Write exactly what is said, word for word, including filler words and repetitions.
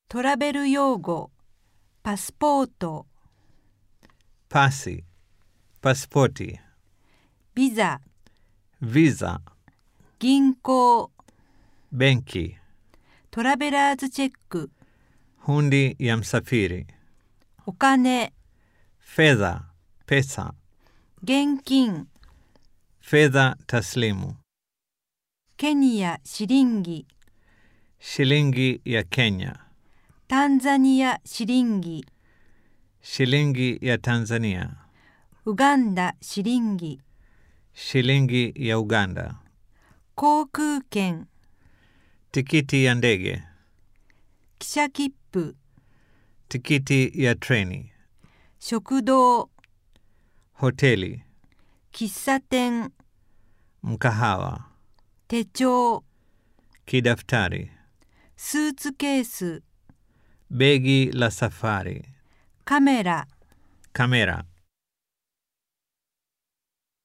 トラベル用語、パスポート、 pasi, pasipoti, ビザ、 visa, 銀行、 benki, トラベラーズチェック、 hundi ya msafiri, お金、 fedha, pesa, 現金、 fedha taslimu, ケニアシリンギ、 shilingi ya Kenya, タンザニアシリンギ、 shilingi ya Tanzania, ウガンダシリンギ、 shilingi ya Uganda, 航空券、 tikiti ya ndege, 汽車切符、 tikiti ya treni, 食堂、 hoteli, 喫茶店、 mkahawa, 手帳、 kidaftari, スーツケース、 begi la safari, カメラ、 kamera.